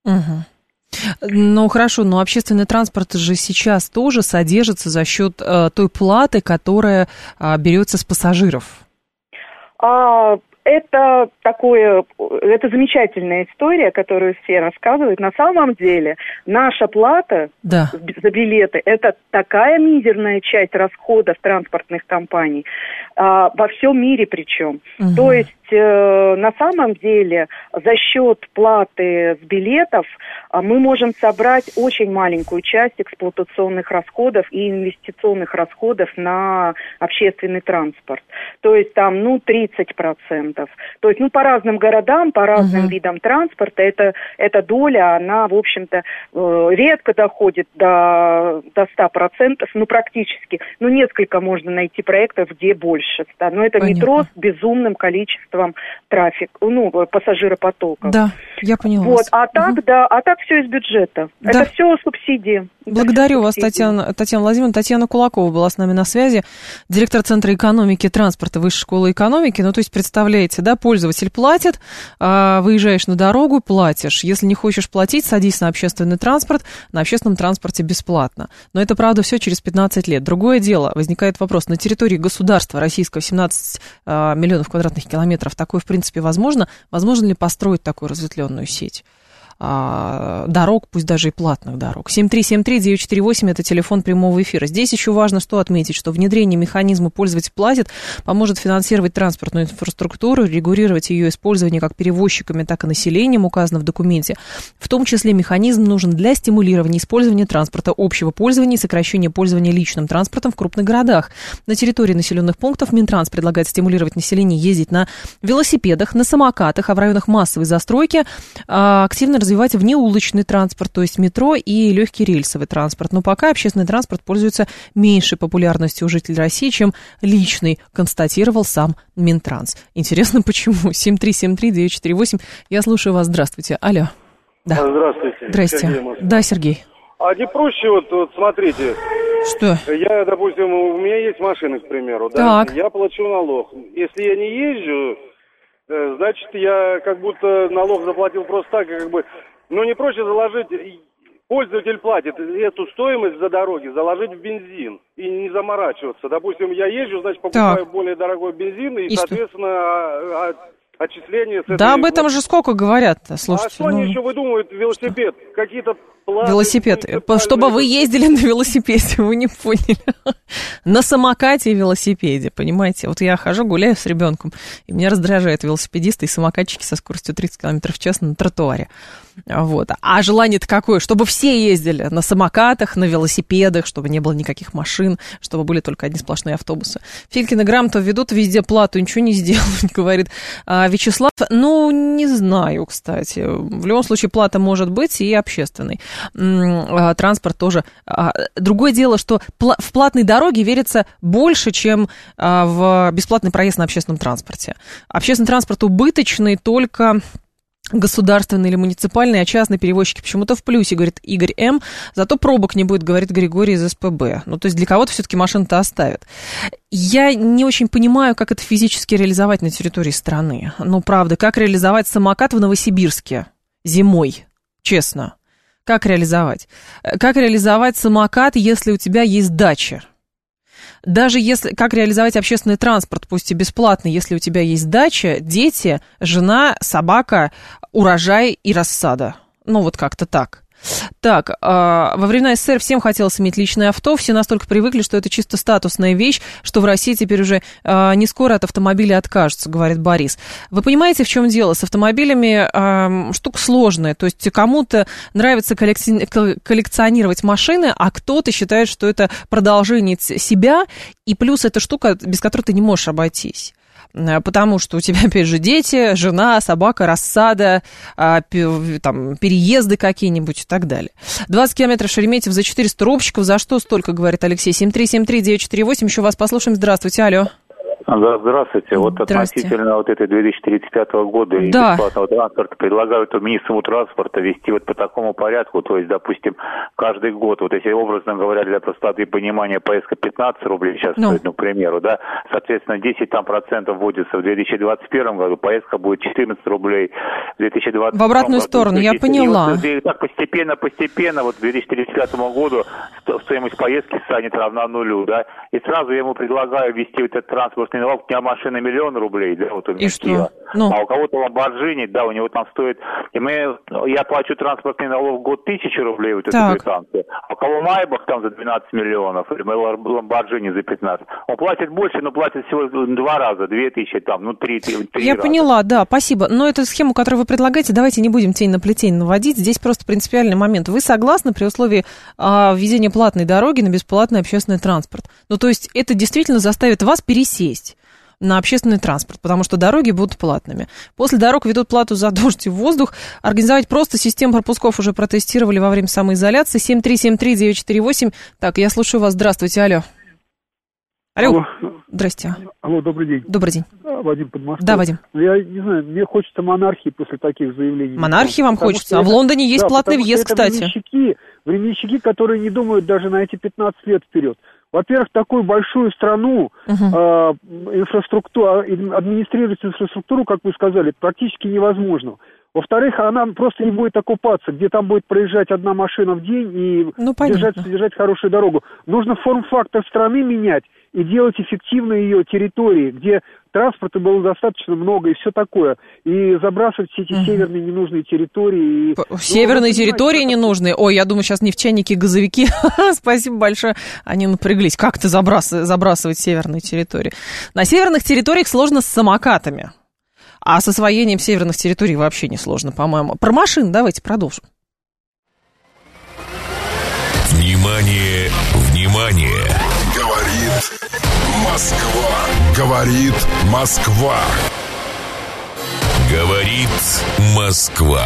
Ну, хорошо, но общественный транспорт же сейчас тоже содержится за счет той платы, которая берется с пассажиров. Это замечательная история, которую все рассказывают. На самом деле наша плата за билеты – это такая мизерная часть расходов транспортных компаний, во всем мире причем. То есть на самом деле за счет платы с билетов мы можем собрать очень маленькую часть эксплуатационных расходов и инвестиционных расходов на общественный транспорт. То есть там, 30%. То есть, по разным городам, по разным видам транспорта эта доля, она, в общем-то, редко доходит до 100%, практически. Несколько можно найти проектов, где больше 100%. Но это метро с безумным количеством пассажиропотока. Да, я поняла. Вот, а так все из бюджета. Да. Это все субсидии. Благодарю вас, Татьяна Владимировна. Татьяна Кулакова была с нами на связи, директор Центра экономики и транспорта Высшей школы экономики. То есть, представляете, пользователь платит, выезжаешь на дорогу, платишь. Если не хочешь платить, садись на общественный транспорт, на общественном транспорте бесплатно. Но это, правда, все через 15 лет. Другое дело, возникает вопрос, на территории государства российского 17 миллионов квадратных километров такое, в принципе, возможно? Возможно ли построить такую разветвленную сеть дорог, пусть даже и платных дорог? 7373948 – это телефон прямого эфира. Здесь еще важно что отметить, что внедрение механизма «пользователь платит» поможет финансировать транспортную инфраструктуру, регулировать ее использование как перевозчиками, так и населением, указано в документе. В том числе механизм нужен для стимулирования использования транспорта общего пользования и сокращения пользования личным транспортом в крупных городах. На территории населенных пунктов Минтранс предлагает стимулировать население ездить на велосипедах, на самокатах, а в районах массовой застройки активно развивать внеулочный транспорт, то есть метро и легкий рельсовый транспорт. Но пока общественный транспорт пользуется меньшей популярностью у жителей России, чем личный, констатировал сам Минтранс. Интересно, почему? 7373948. Я слушаю вас. Здравствуйте. Алло. Да. Здравствуйте. Здрасте. Сергей, да, Сергей. А не проще, вот смотрите. Что? Я, допустим, у меня есть машина, к примеру, да? Так. Я плачу налог. Если я не езжу, значит, я как будто налог заплатил просто так, не проще заложить, пользователь платит эту стоимость за дороги, заложить в бензин и не заморачиваться. Допустим, я езжу, значит, покупаю более дорогой бензин и соответственно, отчисления с этой... Да, об этом же сколько говорят-то, слушайте. А что они еще выдумывают? Велосипед, какие-то... Велосипед. Чтобы вы ездили на велосипеде, вы не поняли. На самокате и велосипеде, понимаете? Вот я хожу, гуляю с ребенком, и меня раздражают велосипедисты и самокатчики со скоростью 30 км в час на тротуаре. Вот. А желание-то какое? Чтобы все ездили на самокатах, на велосипедах, чтобы не было никаких машин, чтобы были только одни сплошные автобусы. Филькины грамоту ведут везде плату, ничего не сделают, говорит Вячеслав. Не знаю, кстати. В любом случае, плата может быть и общественной. Транспорт тоже. Другое дело, что в платной дороге верится больше, чем в бесплатный проезд на общественном транспорте. Общественный транспорт убыточный только государственный или муниципальный, а частные перевозчики почему-то в плюсе, говорит Игорь М. Зато пробок не будет, говорит Григорий из СПБ. То есть для кого-то все-таки машину-то оставят. Я не очень понимаю, как это физически реализовать на территории страны. Правда, как реализовать самокат в Новосибирске зимой, честно. Как реализовать? Как реализовать самокат, если у тебя есть дача? Даже если... Как реализовать общественный транспорт, пусть и бесплатный, если у тебя есть дача, дети, жена, собака, урожай и рассада? Ну, вот как-то так. Так, во времена СССР всем хотелось иметь личное авто, все настолько привыкли, что это чисто статусная вещь, что в России теперь уже не скоро от автомобиля откажутся, говорит Борис. Вы понимаете, в чем дело? С автомобилями штука сложная, то есть кому-то нравится коллекционировать машины, а кто-то считает, что это продолжение себя, и плюс это штука, без которой ты не можешь обойтись. Потому что у тебя, опять же, дети, жена, собака, рассада, там, переезды какие-нибудь и так далее. 20 километров Шереметьев за 400 рубчиков. За что столько, говорит Алексей? 7373948. Еще вас послушаем. Здравствуйте, алло. Да, здравствуйте. Вот относительно вот этой 2035 года и бесплатного транспорта предлагают министру транспорта вести вот по такому порядку, то есть, допустим, каждый год, вот если образно говоря, для простоты понимания, поездка 15 рублей сейчас стоит, ну, к примеру, да, соответственно, 10% вводится в 2021 году, поездка будет 14 рублей в 2020 году. В обратную сторону, я поняла. И так постепенно, вот к 2035 году стоимость поездки станет равна нулю, да, и сразу я ему предлагаю ввести вот этот транспортный налог, у меня машина 1 000 000 рублей, да, вот у меня Киа. Ну. А у кого-то Ламборджини, да, у него там стоит, я плачу транспортный налог в год 1000 рублей, вот эту квитанцию, а у кого Майбах там за 12 миллионов, или Ламборджини за 15, он платит больше, но платит всего 2 раза, 2000 там, ну 3 Я раза. Поняла, да, спасибо, но эту схему, которую вы предлагаете, давайте не будем тень на плетень наводить, здесь просто принципиальный момент. Вы согласны при условии введения платной дороги на бесплатный общественный транспорт? Ну, то есть это действительно заставит вас пересесть на общественный транспорт, потому что дороги будут платными. После дорог ведут плату за дождь и воздух. Организовать просто систему пропусков уже протестировали во время самоизоляции. 7373948. Так, я слушаю вас. Здравствуйте, алло. Алло. Здрасте. Алло, добрый день. Добрый день. Вадим Подмосковье. Да, Вадим. Я не знаю, мне хочется монархии после таких заявлений. Монархии вам хочется? А в Лондоне есть платный въезд, кстати. Временщики, которые не думают даже на эти 15 лет вперед. Во-первых, такую большую страну, инфраструктуру, администрировать инфраструктуру, как вы сказали, практически невозможно. Во-вторых, она просто не будет оккупаться, где там будет проезжать одна машина в день и содержать хорошую дорогу. Нужно форм-фактор страны менять и делать эффективные ее территории, где транспорта было достаточно много и все такое. И забрасывать все эти северные ненужные территории. Северные территории ненужные? Ой, я думаю, сейчас нефтяники, газовики, спасибо большое, они напряглись. Как-то забрасывать северные территории? На северных территориях сложно с самокатами. А с освоением северных территорий вообще не сложно, по-моему. Про машин давайте продолжим. Внимание, внимание! Говорит Москва. Говорит Москва. Говорит Москва.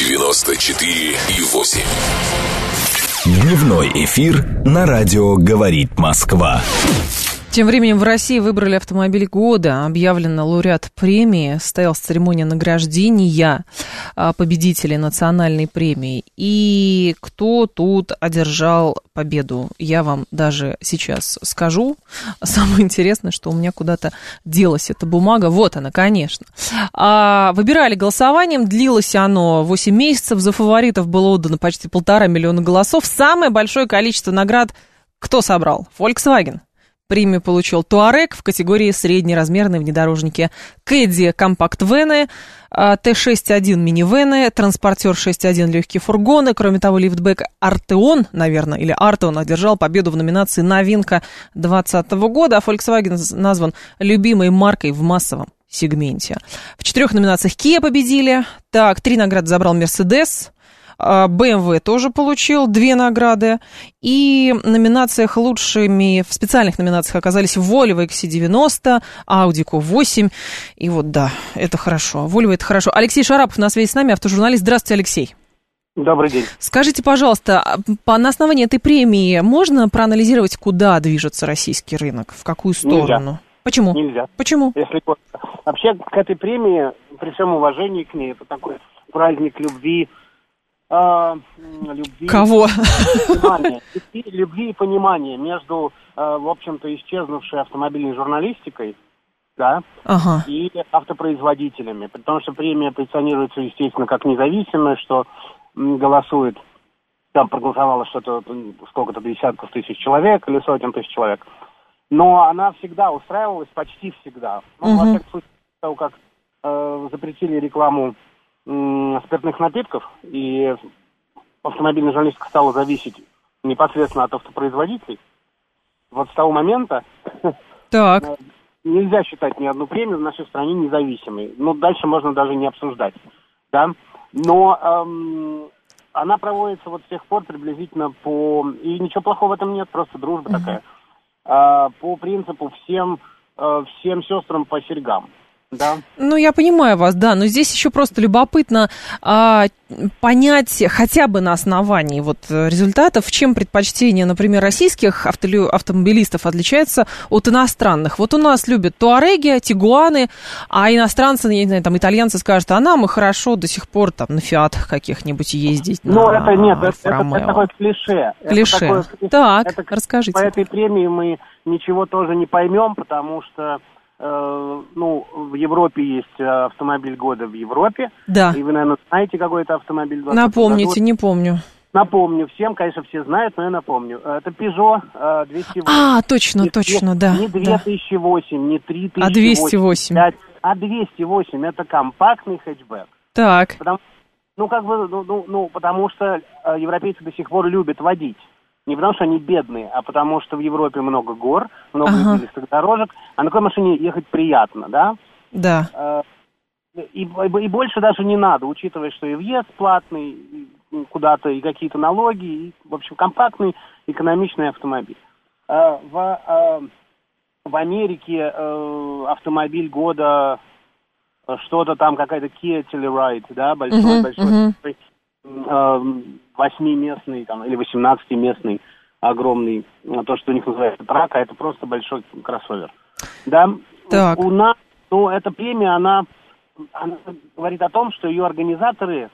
94,8. Дневной эфир на радио «Говорит Москва». Тем временем в России выбрали автомобиль года. Объявлена лауреат премии. Состоялась церемония награждения победителей национальной премии. И кто тут одержал победу, я вам даже сейчас скажу. Самое интересное, что у меня куда-то делась эта бумага. Вот она, конечно. Выбирали голосованием. Длилось оно 8 месяцев. За фаворитов было отдано почти 1,5 миллиона голосов. Самое большое количество наград кто собрал? Volkswagen. Премию получил Touareg в категории среднеразмерные внедорожники, Caddy компакт-вены, Т6-1 минивены, Транспортер 6.1 легкие фургоны. Кроме того, лифтбэк Arteon, наверное, или Arteon одержал победу в номинации «Новинка 2020 года», а Volkswagen назван любимой маркой в массовом сегменте. В 4 номинациях Kia победили. Так, 3 награды забрал Mercedes. BMW тоже получил 2 награды. И в номинациях лучшими, в специальных номинациях оказались Volvo XC90, Audi Q8. И вот, да, это хорошо. Volvo это хорошо. Алексей Шарапов на связи с нами, автожурналист. Здравствуйте, Алексей. Добрый день. Скажите, пожалуйста, на основании этой премии можно проанализировать, куда движется российский рынок, в какую сторону? Нельзя. Почему? Нельзя. Почему? Вообще, к этой премии, при всем уважении к ней, это такой праздник любви. Кого? Любви и понимания между, в общем-то, исчезнувшей автомобильной журналистикой, да, и автопроизводителями. Потому что премия позиционируется, естественно, как независимая, что голосует там проголосовало что-то, сколько-то десятков тысяч человек или сотен тысяч человек. Но она всегда устраивалась, почти всегда. Ну, во всяком случае, после того, как запретили рекламу спиртных напитков, и автомобильная журналистика стала зависеть непосредственно от автопроизводителей, вот с того момента нельзя считать ни одну премию в нашей стране независимой. Ну, дальше можно даже не обсуждать. Да? Но она проводится вот с тех пор приблизительно и ничего плохого в этом нет, просто дружба такая. По принципу всем сестрам по серьгам. Да. Ну, я понимаю вас, да, но здесь еще просто любопытно понять хотя бы на основании вот результатов, чем предпочтение, например, российских автомобилистов отличается от иностранных. Вот у нас любят туареги, тигуаны, а иностранцы, я не знаю, там, итальянцы скажут, а нам и хорошо до сих пор там на фиатах каких-нибудь ездить. Ну, это нет, это такое клише. Клише. Так, расскажите. По этой премии мы ничего тоже не поймем, потому что в Европе есть автомобиль года в Европе. Да. И вы, наверное, знаете, какой это автомобиль года. Напомните, не помню. Напомню всем, конечно, все знают, но я напомню. Это Peugeot 208. Точно, да. Не 2008, не 3008. А 208. А 208 это компактный хэтчбэк. Так. Потому что европейцы до сих пор любят водить. Не потому что они бедные, а потому что в Европе много гор, много извилистых дорожек, а на такой машине ехать приятно, да? Да. И больше даже не надо, учитывая, что и въезд платный куда-то, и какие-то налоги, и, в общем, компактный, экономичный автомобиль. В Америке автомобиль года что-то там, какая-то Kia Telluride, да, большой 8-местный там, или 18-местный огромный, то, что у них называется трак, а это просто большой кроссовер. Да? Так. У нас, эта премия, она говорит о том, что ее организаторы,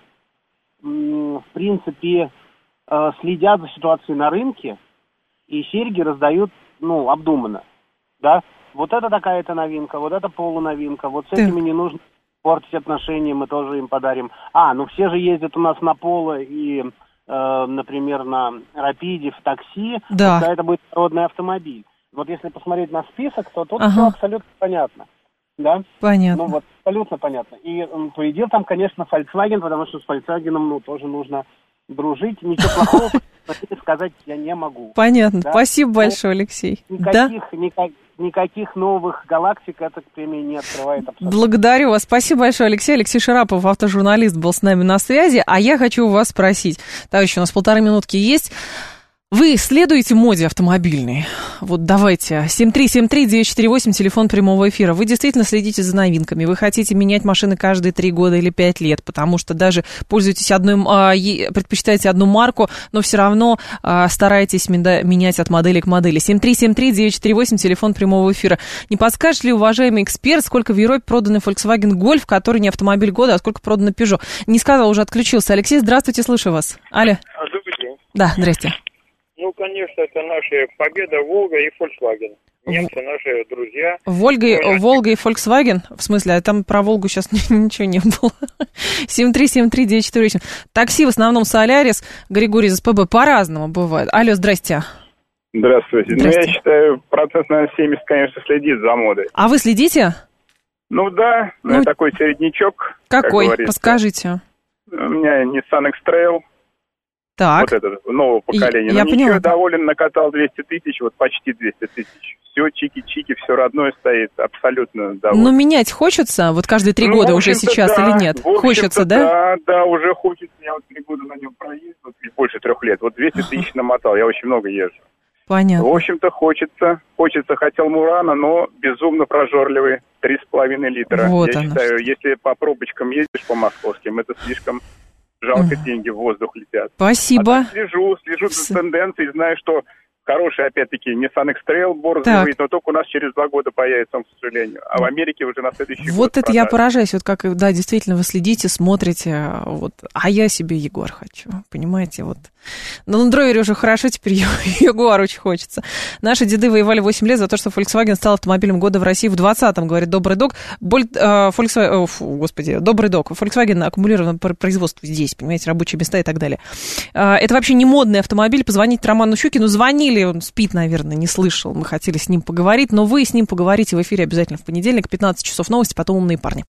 в принципе, следят за ситуацией на рынке, и серьги раздают, обдуманно. Да? Вот это такая-то новинка, вот это полуновинка, вот с этими не нужно портить отношения, мы тоже им подарим. Все же ездят у нас на Поло и, например, на Рапиде, в такси, тогда это будет народный автомобиль. Вот если посмотреть на список, то тут все абсолютно понятно. Да? Понятно. Абсолютно понятно. И победил там, конечно, Volkswagen, потому что с Volkswagen, тоже нужно дружить. Ничего плохого сказать я не могу. Понятно. Да? Спасибо большое, Алексей. Никаких новых галактик эта премия не открывает абсолютно. Благодарю вас. Спасибо большое, Алексей. Алексей Шарапов, автожурналист, был с нами на связи. А я хочу у вас спросить. Товарищи, у нас 1,5 минутки есть. Вы следуете моде автомобильной? Вот давайте. 7373948, телефон прямого эфира. Вы действительно следите за новинками? Вы хотите менять машины каждые 3 года или 5 лет? Потому что даже пользуетесь предпочитаете одну марку, но все равно стараетесь менять от модели к модели. 7373948, телефон прямого эфира. Не подскажет ли, уважаемый эксперт, сколько в Европе продано Volkswagen Golf, который не автомобиль года, а сколько продано Peugeot? Не сказал, уже отключился. Алексей, здравствуйте, слышу вас. Алло. Добрый день. Да, здрасте. Конечно, это наша Победа, Волга и Volkswagen. Немцы наши друзья. Волга и Volkswagen? В смысле, а там про Волгу сейчас ничего не было. 7373948. Такси в основном Солярис, Григорий из СПБ, по-разному бывает. Алло, здрасте. Здравствуйте. Я считаю, процент, наверное, 70, конечно, следит за модой. А вы следите? Да, я такой середнячок. Какой? Подскажите. У меня Nissan X-Trail. Так. Вот это нового поколения. Я поняла. Ничего, доволен, накатал 200 тысяч, почти 200 тысяч. Все чики-чики, все родное стоит, абсолютно доволен. Менять хочется? Вот каждые 3 года уже сейчас или нет? Хочется, да? Да, уже хочется. Я 3 года на нем проездил, больше 3 лет. 200 тысяч намотал, я очень много езжу. Понятно. В общем-то, хочется. Хотел Мурана, но безумно прожорливый, 3,5 литра. Вот я считаю, если по пробочкам ездишь по московским, это слишком... Жалко, деньги в воздух летят. Спасибо. Слежу за тенденцией, знаю, что Хороший, опять-таки, Nissan X-Trail борзый, но только у нас через 2 года появится он, к сожалению. А в Америке уже на следующий год. Вот это я поражаюсь, вот как, да, действительно, вы следите, смотрите, вот, а я себе Ягуар хочу, понимаете, вот. На Лендровере уже хорошо, теперь Ягуар очень хочется. Наши деды воевали 8 лет за то, что Volkswagen стал автомобилем года в России в 2020-м, говорит Добрый Док. Добрый Док. Volkswagen аккумулировано производство здесь, понимаете, рабочие места и так далее. Это вообще не модный автомобиль. Позвоните Роману Щукину. Звонили, он спит, наверное, не слышал. Мы хотели с ним поговорить, но вы с ним поговорите в эфире обязательно в понедельник, 15 часов новости, потом «Умные парни».